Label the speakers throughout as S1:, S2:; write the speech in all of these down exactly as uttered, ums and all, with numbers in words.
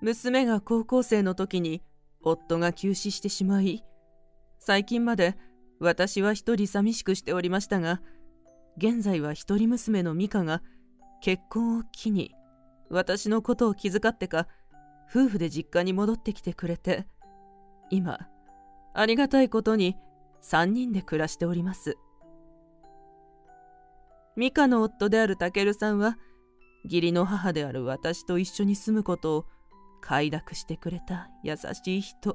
S1: 娘が高校生の時に夫が急死してしまい、最近まで私は一人寂しくしておりましたが、現在は一人娘の美香が結婚を機に私のことを気遣ってか、夫婦で実家に戻ってきてくれて、今ありがたいことに三人で暮らしております。美香の夫であるタケルさんは、義理の母である私と一緒に住むことを快諾してくれた優しい人。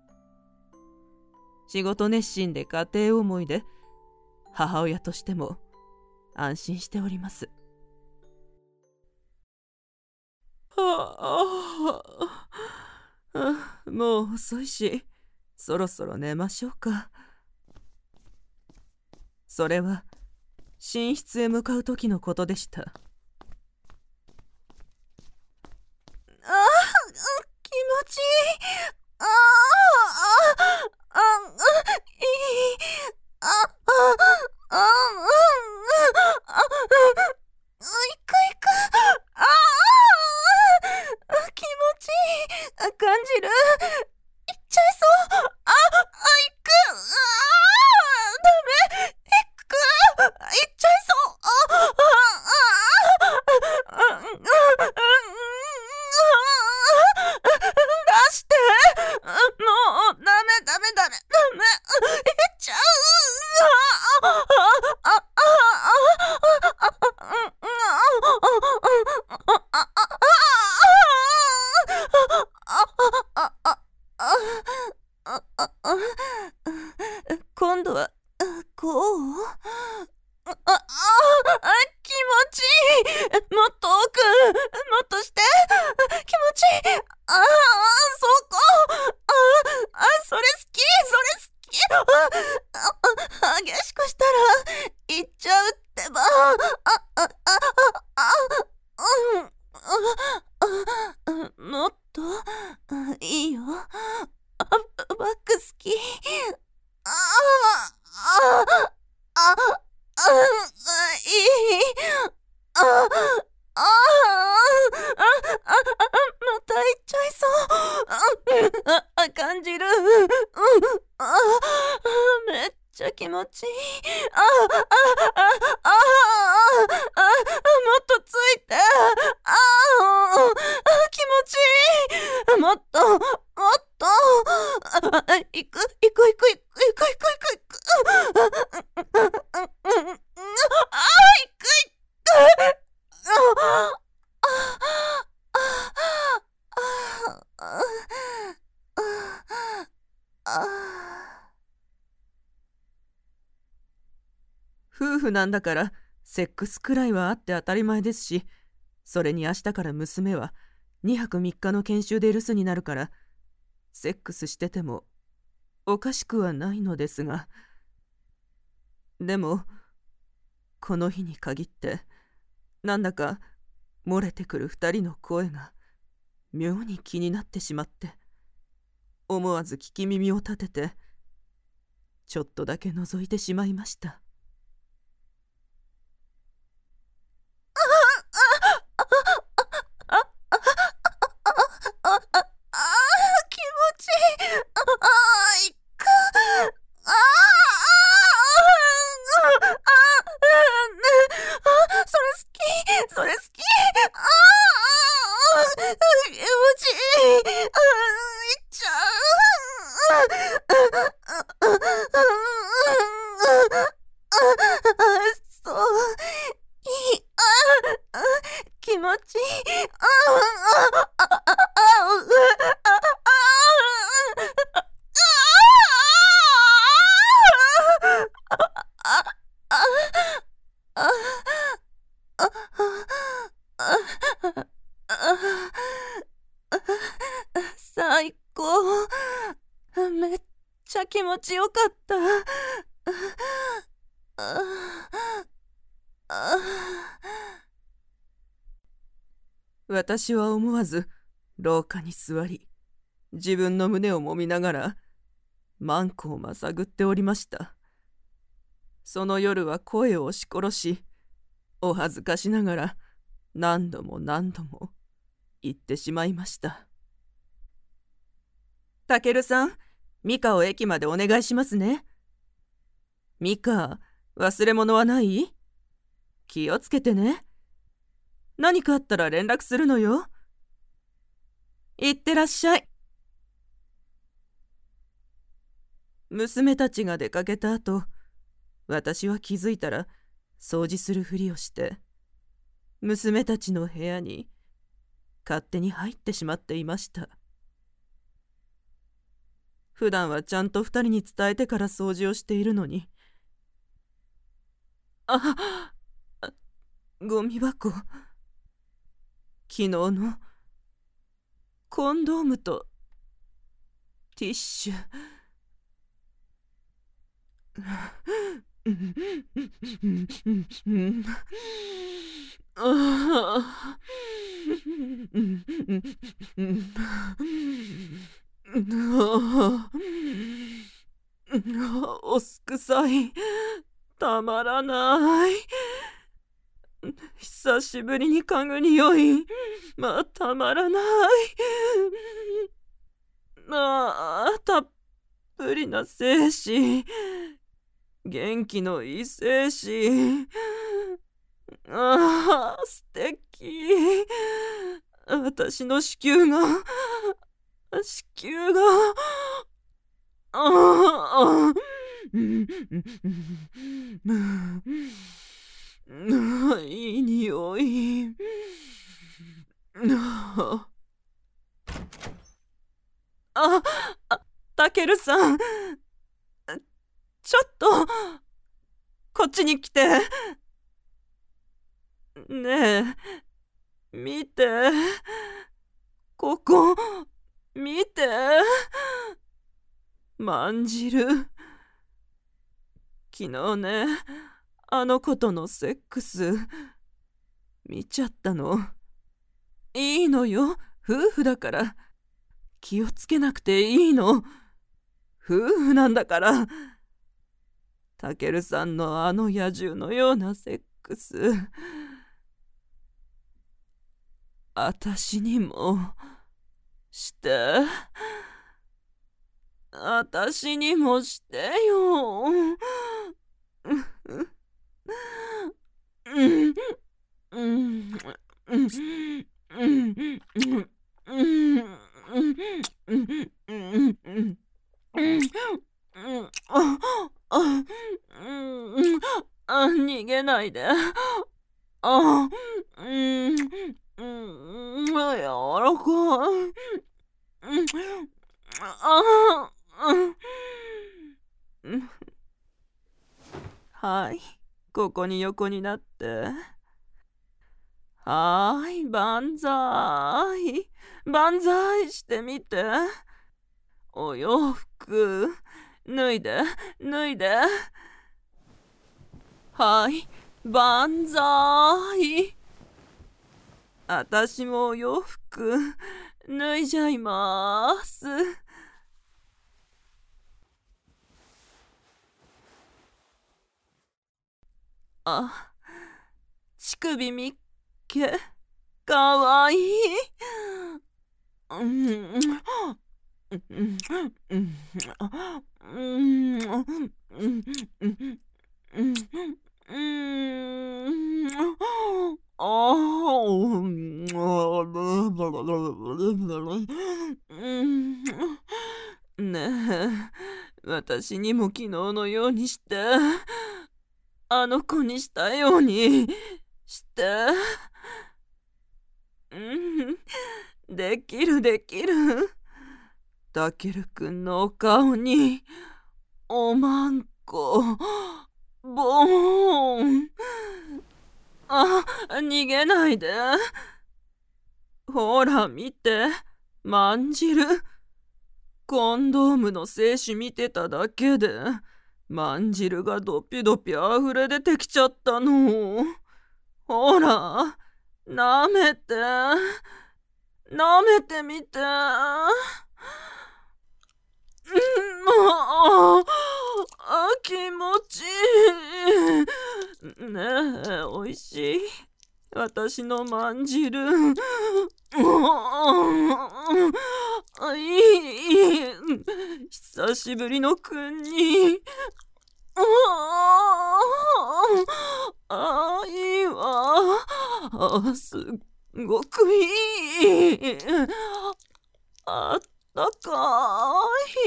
S1: 仕事熱心で家庭思いで、母親としても安心しております。はあ、もう遅いし、そろそろ寝ましょうか。それは寝室へ向かう時のことでした。
S2: ああ、気持ちいい。ああ、ああ、いい。ああ、ああ、ああ、行く行く。ああ、気持ちいい。感じる。行っちゃいそう。あ、あ、行く。ああ、ダメ。行く。行っちゃいそう。ああ、ああ、ああ、出して。もうダメダメダメダメ。行っちゃう。ああ、ああ、今度はこう。ああ、気持ちいい。もっと奥、もっとして。気持ちいい。ああ、そこ。ああ、それ好き、それ好き。ああ、激しくしたら行っちゃうってば。ああ、ああ、うん、もっといいよ。バック好き。ああ、ああ、あ、いい。ああ、ああ、あ、また行っちゃいそう。あ、あ、感じる。うん、あ、めっちゃ気持ちいい。あ、あ、あ、あ、あ、あ、もっとついて。あ、気持ちいい。もっと、もっと。行く、行く、行く、行く、行く、行く、行く。あ、行く、行く。
S1: 夫婦なんだからセックスくらいはあって当たり前ですし、それに明日から娘はにはくみっかの研修で留守になるから、セックスしててもおかしくはないのですが、でもこの日に限ってなんだか漏れてくる二人の声が妙に気になってしまって、思わず聞き耳を立ててちょっとだけ覗いてしまいました。
S2: それ好き。ああ、気持ちいい。ああ、行っちゃう。そう、いい。ああ、気持ちいい。ああ、ああ、ああ、最高。めっちゃ気持ちよかった。
S1: 私は思わず廊下に座り、自分の胸を揉みながらマンコをまさぐっておりました。その夜は声を押し殺し、お恥ずかしながら何度も何度も言ってしまいました。 たけるさん、ミカを駅までお願いしますね。ミカ、忘れ物はない？気をつけてね。何かあったら連絡するのよ。いってらっしゃい。娘たちが出かけた後、私は気づいたら掃除するふりをして、娘たちの部屋に勝手に入ってしまっていました。普段はちゃんと二人に伝えてから掃除をしているのに。あ、あゴミ箱。昨日のコンドームとティッシュ。おすくさい。たまらない。久しぶりに嗅ぐ匂い。まあ、たまらない。ああ、たっぷりな精子。元気のいい精子。ああ、素敵。私の子宮が、子宮が、ああ、いい匂い。あ、あ、たけるさん、ちょっとこっちに来て。ねえ、見て、ここ見て、まんじる。昨日ね、あの子とのセックス見ちゃったの。いいのよ、夫婦だから気をつけなくていいの。夫婦なんだから。たけるさんのあの野獣のようなセックス、あたしにもして。あたしにもしてよ。逃げないで。あ、うん、うん、柔らかい。あ、うん。はい、ここに横になって。はーい、万歳。万歳してみて。お洋服、脱いで、脱いで。はい、万歳。あたしもお洋服、脱いじゃいます。あ、乳首みっけ、かわいい。うん、うん、うん、うん、うん、ああ、ねえ、私にも昨日のようにして、あの子にしたようにして。うん、できるできる。たけるくんのお顔におまんこボーン。あ、逃げないで。ほら見て、まんじる。コンドームの精子見てただけでまんじるがドピドピあふれ出てきちゃったの。ほら、なめて、なめてみて。うん、ああ、気持ちいい。ねえ、おいしい。私のまんじる。 あ、いい、いい、久しぶりの君に。ああ、ああ、いいわ。あ、すっごくいい。あったか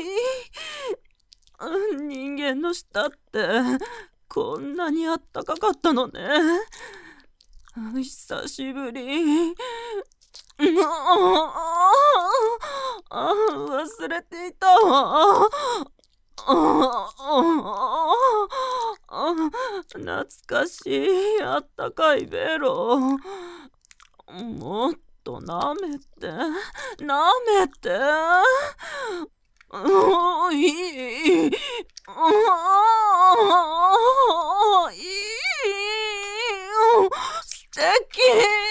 S1: い。人間の舌ってこんなにあったかかったのね。久しぶり。ああ、忘れていたわ。ああ、懐かしいあったかいベロ。もっと舐めて舐めて。うん、いい。ああ、いい。素敵。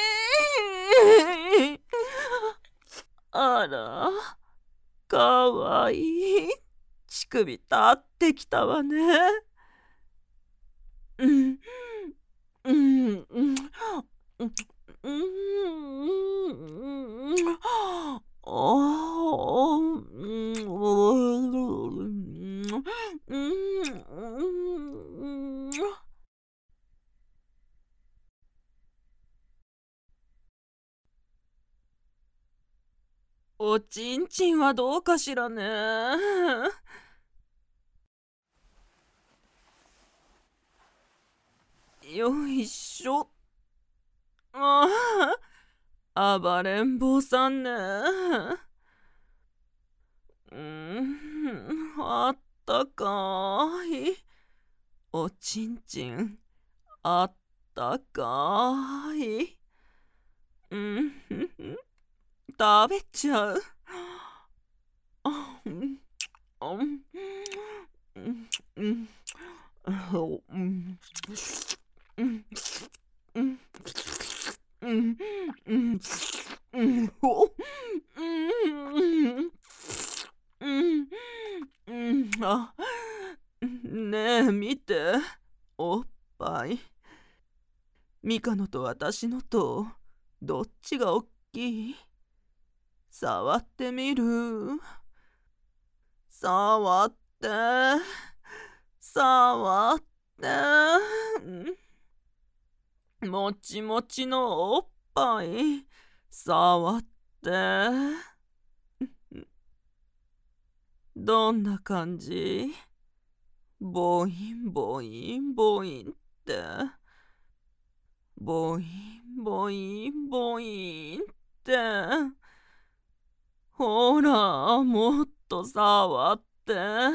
S1: あら、かわいい。乳首立ってきたわね。うん、うん、うん、うん、うん、ああ、うん、うん、おちんちんはどうかしらね。よいしょ。ああ、暴れん坊さんね。うん、あったかい。おちんちん、あったかい。うん、食べちゃう。あ、うん、うん、うん、うん、うん、うん、うん、うん、うん、うん、うん、お、うん、うん、うん、あ、ねえ、見て、おっぱい。ミカのと私のと、どっちがおっきい？触ってみる？触って、触って。もちもちのおっぱい、触って。どんな感じ？ボインボインボインって。ボインボインボインって。ほら、もっと触って。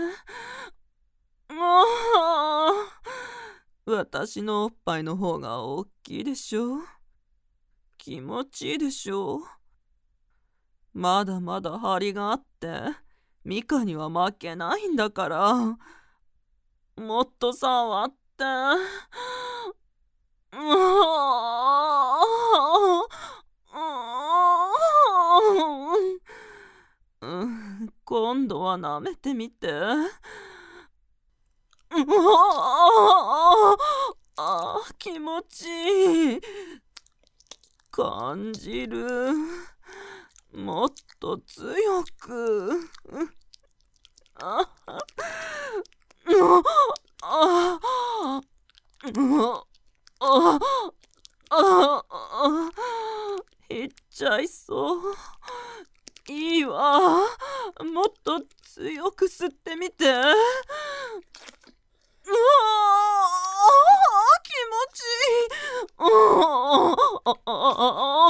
S1: もう、私のおっぱいの方が大きいでしょ。気持ちいいでしょ。まだまだ張りがあって、ミカには負けないんだから。もっと触って。うん、今度は舐めてみて。ああ、気持ちいい。感じる。もっと強く。ああああああ、いっちゃいそう。いいわ。もっと強く吸ってみて。うわあ、気持ちいい。ああああ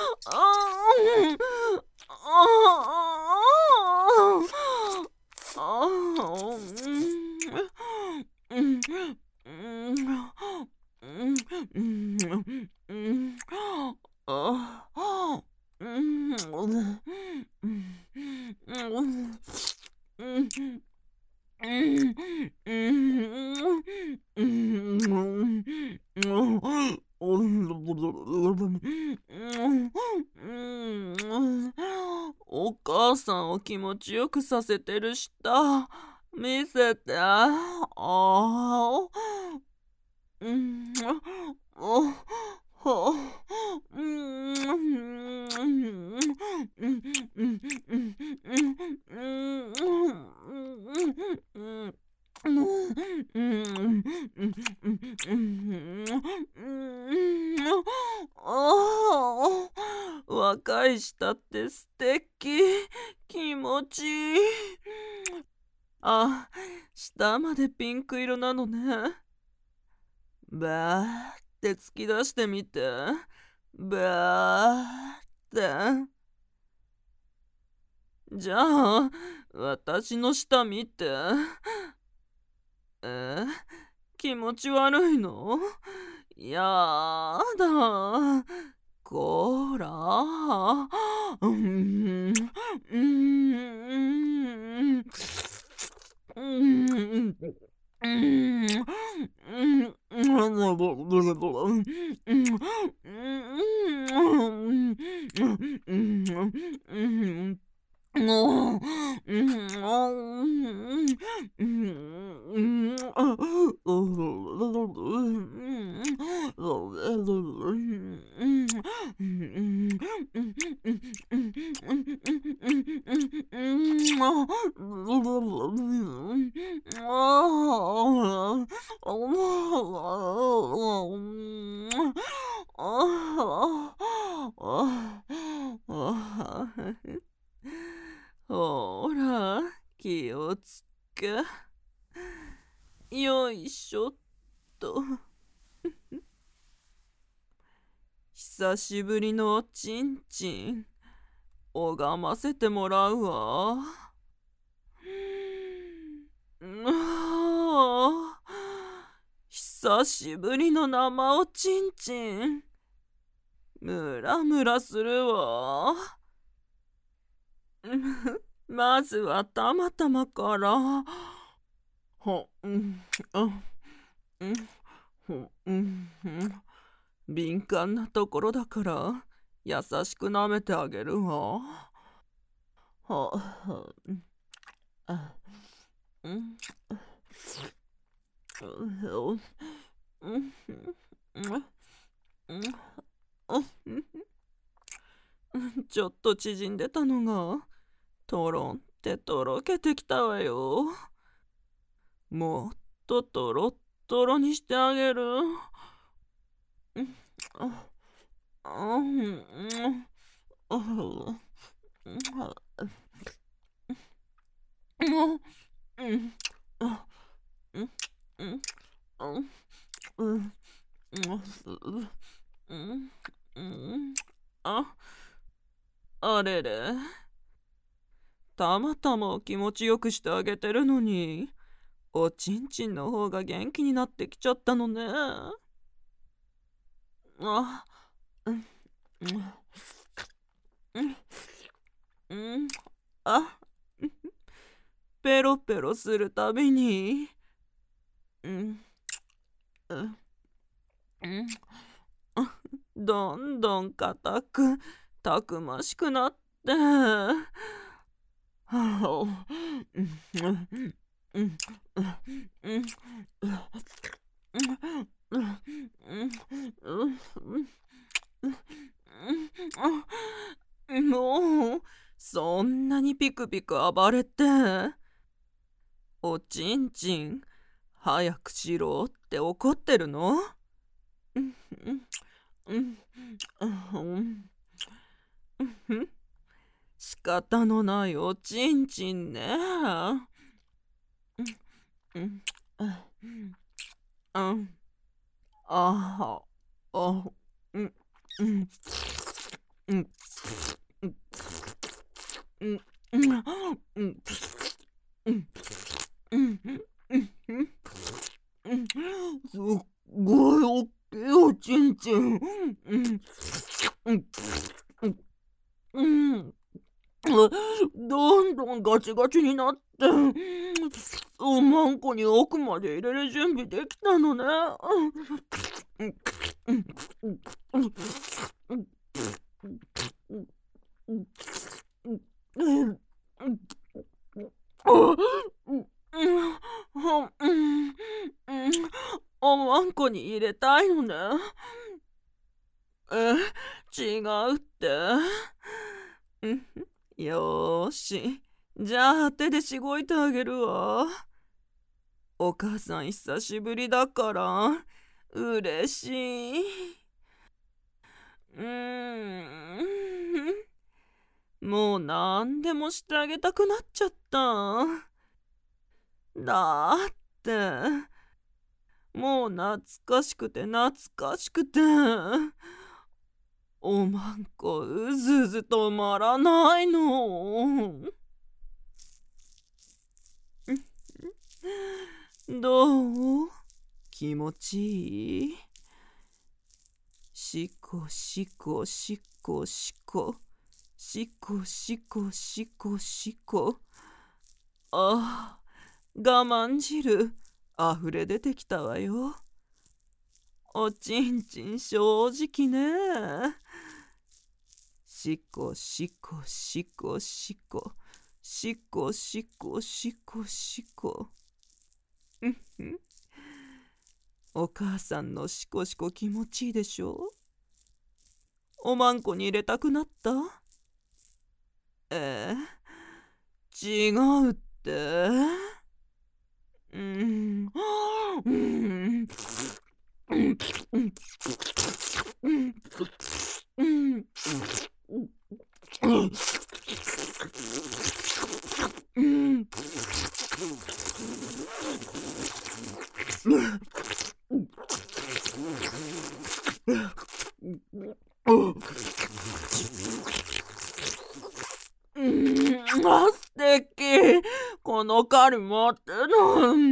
S1: お母さんを気持ちよくさせてる舌見せて。ああ、うん、お、ほ、うん、うん、うん、うん、うん、 若い舌って素敵。気持ちいい。あ、舌までピンク色なのね。バーって突き出してみて。バーって。じゃあ、私の舌見て。え、気持ち悪いの？やだ。こら。うん。うん。うん。うん。もう、うん、うん、ほら、気をつけ。よいしょっと。久しぶりのおちんちん、拝ませてもらうわ。うわ、久しぶりの生おちんちん。ムラムラするわ。まずはたまたまから。ほ、うん、うん、うん、ほ、うん、うん。敏感なところだから優しく舐めてあげるわ。は、は、うん、あ、うん、うん、うん、うん、ちょっと縮んでたのがとろんってとろけてきたわよ。もっととろっとろにしてあげる。うん、あ、あ、うん、あ、もう、うん、あ、うん、うん、うん、うん、うん、うん、あ、あれれ。たまたま気持ちよくしてあげてるのに、おちんちんの方が元気になってきちゃったのね。あ、うん、うん、うん、うん、あ、ペロペロするたびに、うん、うん、うん、どんどん硬く、たくましくなって、はあ、うん、うん、うん、うん、もう、そんなにピクピク暴れて、おちんちん、早くしろって怒ってるの？うんうんうんうん、仕方のないおちんちんね。うん、うん、ああ、うん、うん、うん、うん、うん、うん、うん、うん、うん、すっごいおっきいおちんちん。うん、うん、うん、どんどんガチガチになって、おまんこに奥まで入れる準備できたのね。おまんこに入れたいのね。え、違うって。よーし。じゃあ手でしごいてあげるわ。お母さん久しぶりだからうれしい。うーん。 もう何でもしてあげたくなっちゃった。だってもう懐かしくて懐かしくて、おまんこうずうず止まらないの。どう？気持ちいい？しこしこしこしこしこしこしこしこ。ああ、我慢汁あふれ出てきたわよ。おちんちん正直ね。しこしこしこしこしこしこしこしこ。お母さんのしこしこ気持ちいいでしょ。おまんこに入れたくなった？えー、違うって。うん。うん。うんあ、素敵。この狩り持っての。うん、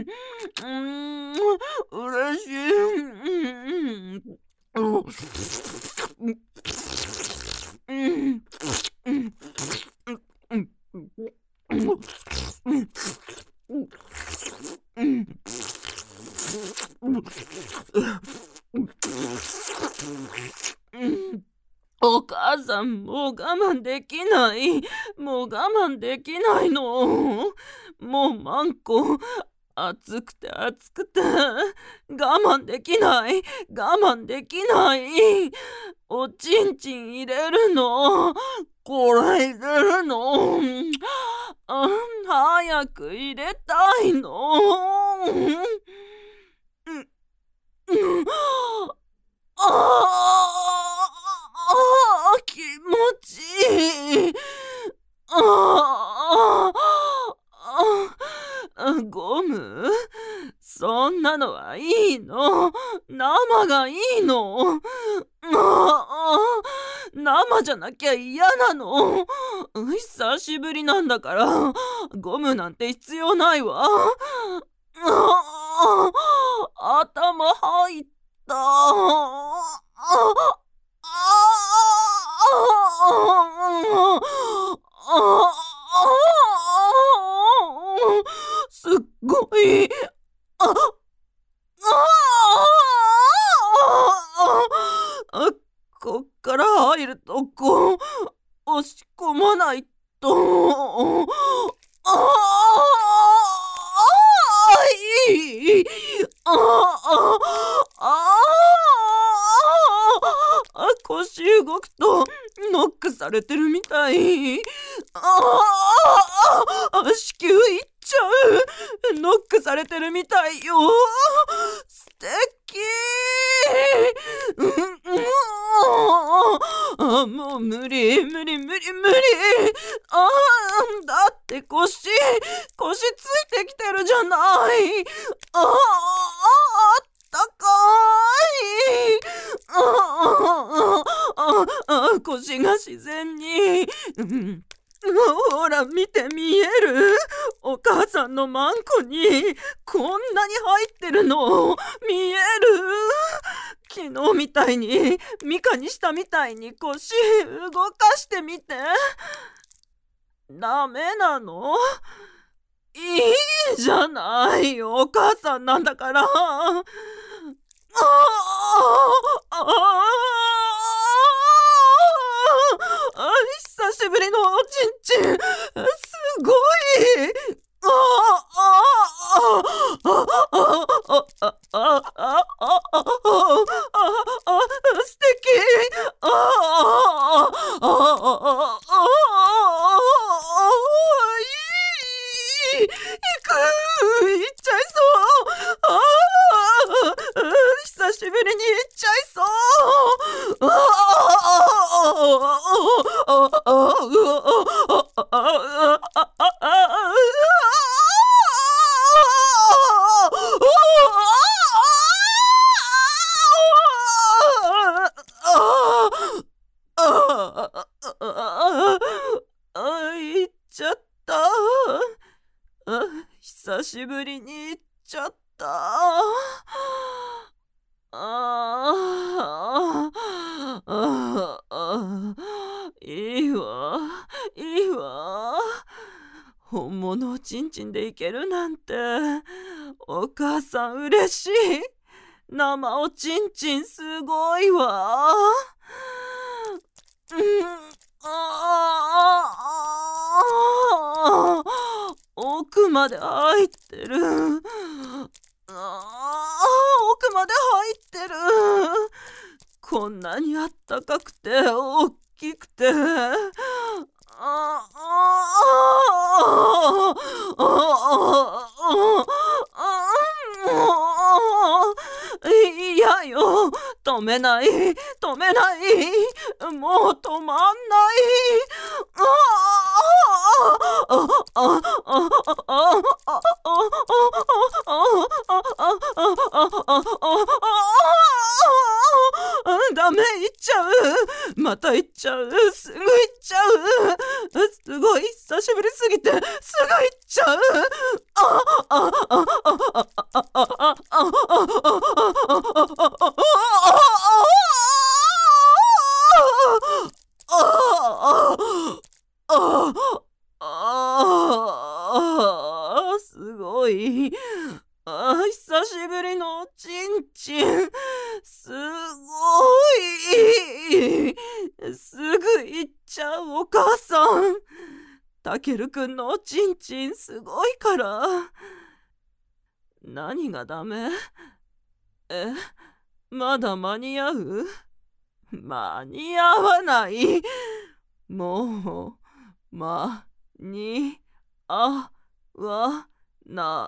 S1: 嬉しい。うんお母さん、もう我慢できない。もう我慢できないの。もうマンコ、暑くて暑くて、我慢できない。我慢できない。おちんちん入れるの。これ入れるの。あ、早く入れたいの。ああ、気持ちいい。ああ、ゴム？そんなのはいいの。生がいいの。ああ、生じゃなきゃ嫌なの。久しぶりなんだからゴムなんて必要ないわ。ああ、頭入った。ああすっごい。ああ、こっから入るとこ押し込まないと。ああ、いい。ああ、ああ、腰動くとノックされてるみたい。ああ、子宮いっちゃう。ノックされてるみたいよ。素敵。うん、あ、もう無理無理無理無理。ああ、だって腰腰ついてきてるじゃない。ああ、あったかい。ああ、ああ、腰が自然に。うん、ほら見て、見える？お母さんのマンコにこんなに入ってるの見える？昨日みたいにミカにしたみたいに腰動かしてみて。ダメなの？いいじゃない。お母さんなんだから。ああ、ああ、久しぶりのおちんちん、すごい。ああ、ああ、ああ、ああ、ああ、素敵。ああ、ああ、いい。行く。行っちゃいそう。ああ、久しぶりに行っちゃいそう。ああ、ああ、ああ、 行っちゃった。久しぶりに行っちゃった。ああ、いいわ、いいわ。本物をちんちんでいけるなんて、お母さん嬉しい。生おちんちんすごいわ。うん、ああ、奥まで入ってる。ああ、奥まで入ってる。こんなにあったかくて大きくて、あああいやよ、止めない、止めない、もう止まんない。ダメ、行っちゃう。また行っちゃう。すぐ行っちゃう。すごい久しぶりすぎてすぐ行っちゃう。すごい。あ、久しぶりのおちんちん。すごい。すぐ行っちゃうお母さん。たけるくんのおちんちんすごいから。何がダメ？え、まだ間に合う？間に合わない。もう、間に合わない。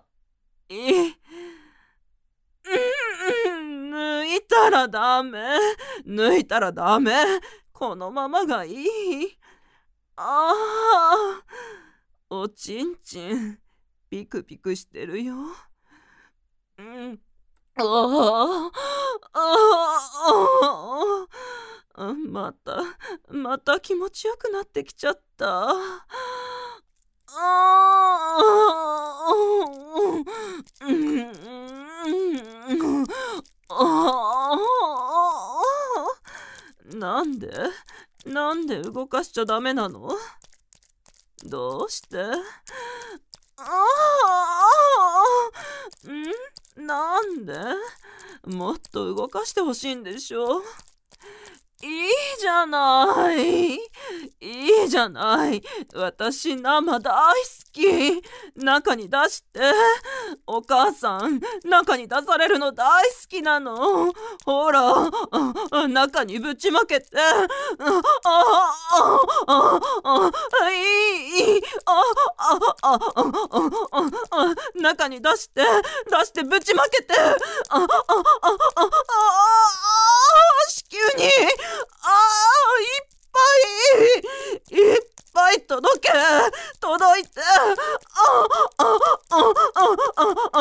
S1: 抜いたらダメ。抜いたらダメ。このままがいい。ああ、おちんちんピクピクしてるよ。うん。ああ、ああ、またまた気持ちよくなってきちゃった。ああ、うん、ああ、なんでなんで動かしちゃダメなの？どうして？ああ、ん？なんで？もっと動かしてほしいんでしょ？いいじゃない。いいじゃない。私生大好き。中に出して。お母さん、中に出されるの大好きなの。ほら、中にぶちまけて。ああああいい。ああああ中に出して、出してぶちまけて。あああああ子宮に。ああ、いっぱいいっぱい届け届いて。ああああああ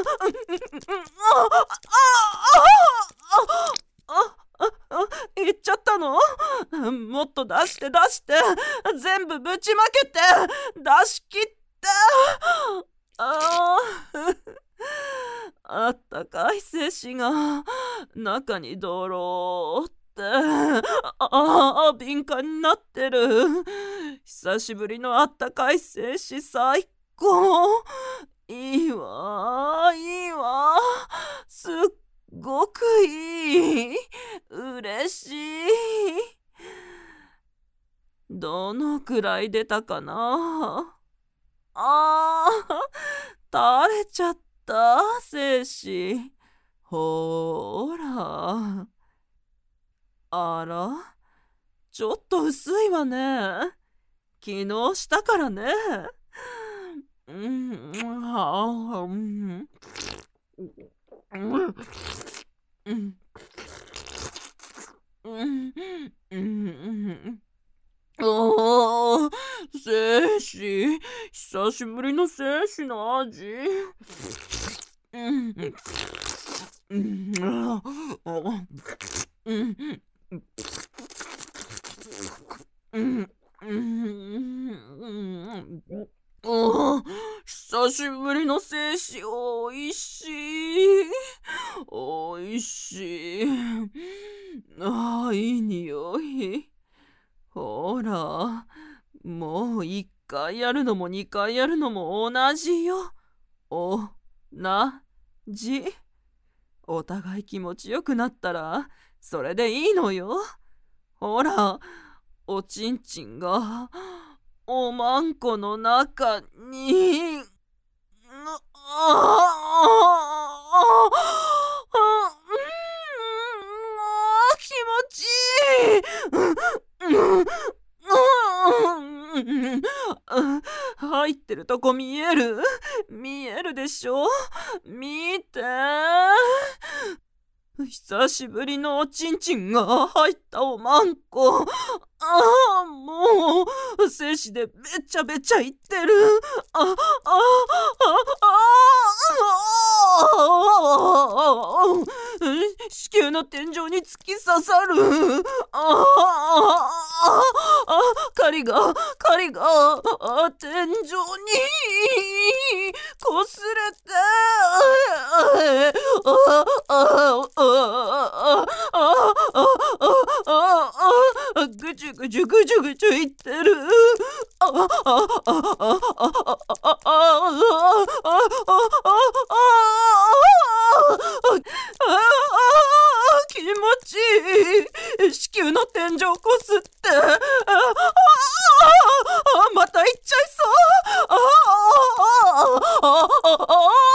S1: あ言っちゃったの？もっと出して出して、全部ぶちまけて、出し切って。ああったかい精子が中にドローって、ああ敏感になってる。久しぶりのあったかい精子最高。いいわいいわ、すっごくいい。嬉しい。どのくらい出たかな？あー垂れちゃった精子。ほーら。あら、ちょっと薄いわね。昨日したからね。うん、あうん、うん、うん、うん、うん、うん、お精子、久しぶりの精子の味。うんうんあうんうんうんお久しぶりの精子、おいしい。おいしい。ああ、いい匂い。ほら、もう一回やるのも二回やるのも同じよ。おなじ。お互い気持ちよくなったら、それでいいのよ。ほら、おちんちんが、おまんこの中に。ああ気持ちいい。入ってるとこ見える？見えるでしょ？見て。久しぶりのおちんちんが入ったおまんこ。ああ、もう、精子でべちゃべちゃいってる。あ、あ、あ、あ、あ、子宮の天井に突き刺さる。ああ、あ、針が、針が、あ、天井にこすれて、あ、あ、あ、ぐちゅぐちゅぐちゅぐちゅいってる。あ、あ、あ、あ、あ、あ、あ、あ、気持ちいい。子宮の天井こすって。また行っちゃいそう。ああ、ああ、行く。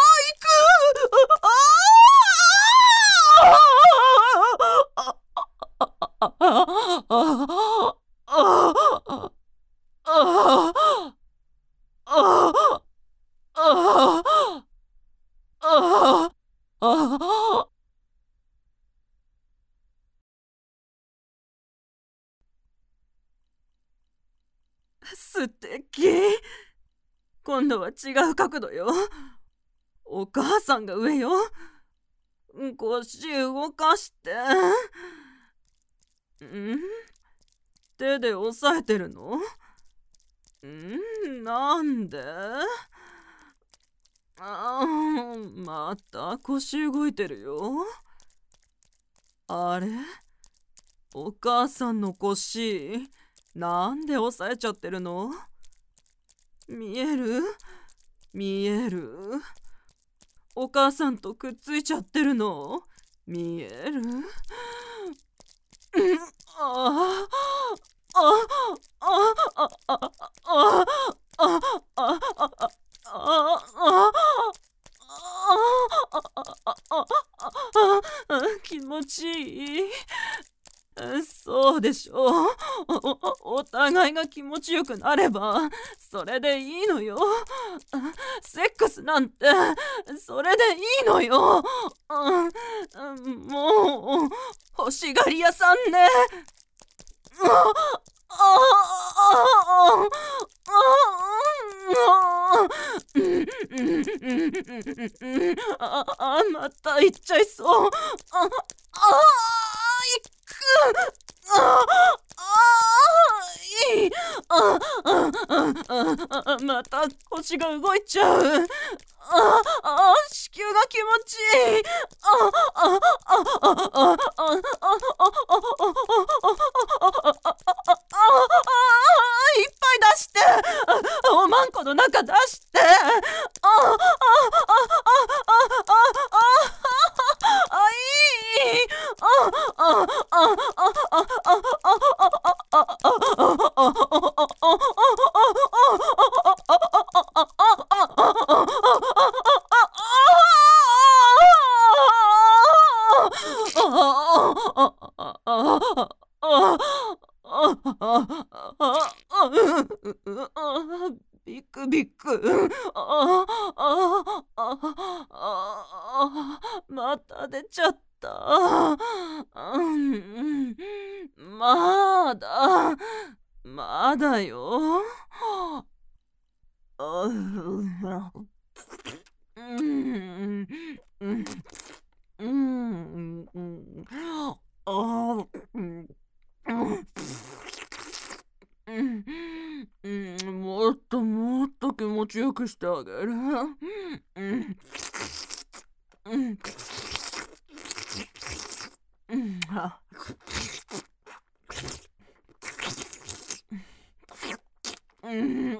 S1: 素敵。今度は違う角度よ。お母さんが上よ。腰動かして。ん？手で押さえてるの？ん？なんで？あー、また腰動いてるよ。あれ？お母さんの腰、なんで押さえちゃってるの？見える？見える？お母さんとくっついちゃってるの？見える？ああああああああああ気持ちいい。そうでしょう。お、お互いが気持ちよくなればそれでいいのよ。セックスなんてそれでいいのよ。もう欲しがり屋さんね。ああ、また行っちゃいそう。ああ、行く。ああ、いい。ああ、また腰が動いちゃう。ああ、子宮が気持ちいい。ああ、ああ、ああ、あいっぱい出して。おまんこの中出して。ああ、ああ、ああ、あいい。ああ、ああ、ビクビク。ああ、ああ、また出ちゃった。うん、まだまだよ。あうんうんうんうんうんあうんうんうんもっともっと気持ちよくしてあげる。うんうんうんうんあうん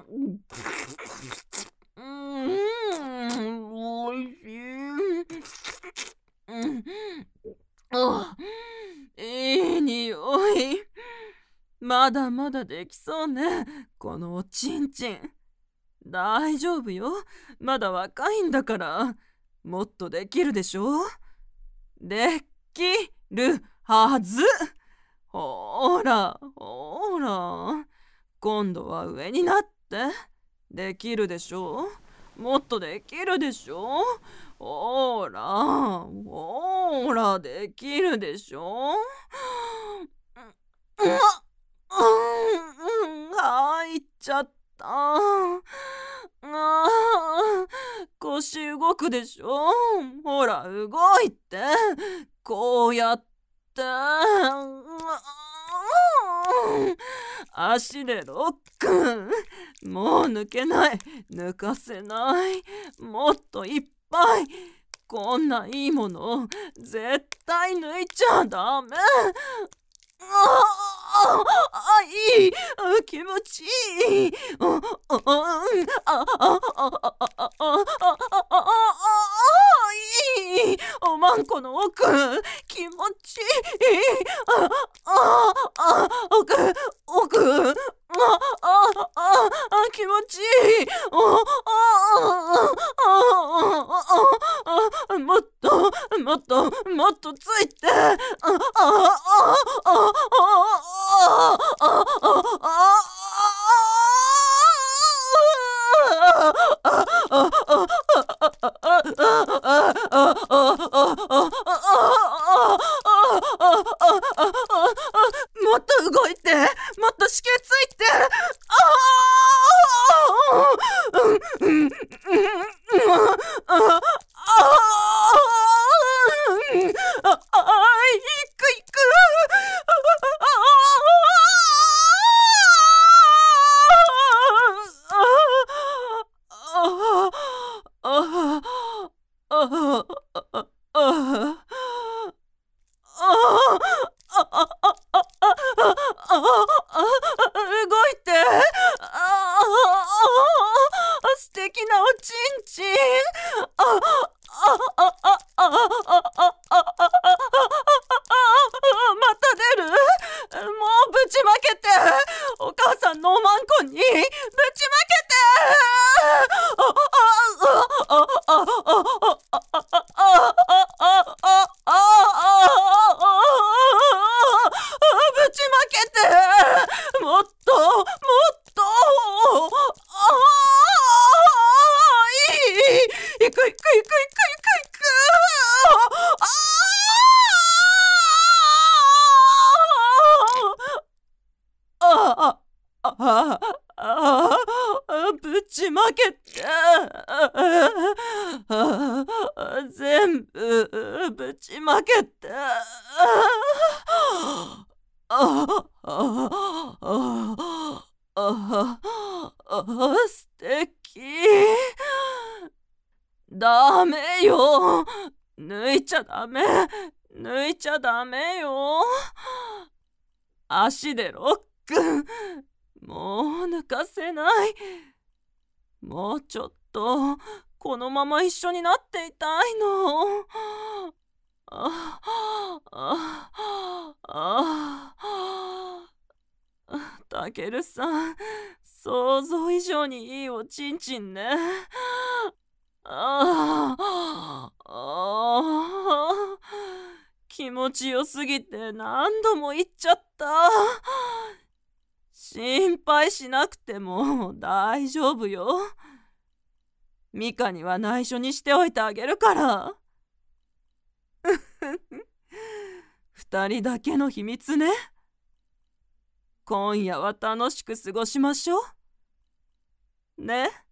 S1: うんおいしい。うんあいい匂い。まだまだできそうね、このおちんちん。大丈夫よ。まだ若いんだから。もっとできるでしょ。できるはず。ほら、ほら。今度は上になって。できるでしょ。もっとできるでしょ。ほら、ほら、できるでしょ。うわうん、入っちゃった。あ腰動くでしょ。ほら、動いて。こうやって。足でロック。もう抜けない。抜かせない。もっといっぱい。こんないいもの絶対抜いちゃダメ。ああ、いい、気持ちいい。あ、あ、あ、あ、あ、あ、あ、あ、いい。おまんこの奥、気持ちいい。あ、あ、あ、奥、奥、あ、あ、あ、気持ちいい。あ、あ、あ、あ、もっと、もっと、もっとついて。あ、あ、あ、あ、もっと動いて、もっとしけついて。あ動いて。素敵なおちんちん。あああああああまた出る。もうぶちまけて。お母さんのおまんこにぶちまけて。ぶちまけて。もっともっと。いい。行く行く行く行く行く行く。あああああぶちまけて。全部ぶちまけて。ああああ素敵。ダメよ。抜いちゃダメ。抜いちゃダメよ。足でロック。もう抜かせない。もうちょっとこのまま一緒になっていたいの。ああああたけるさん、想像以上にいいおちんちんね。あああ気持ちよすぎて何度も言っちゃった。心配しなくても大丈夫よ。ミカには内緒にしておいてあげるから。二人だけの秘密ね。 今夜は楽しく過ごしましょう。ね。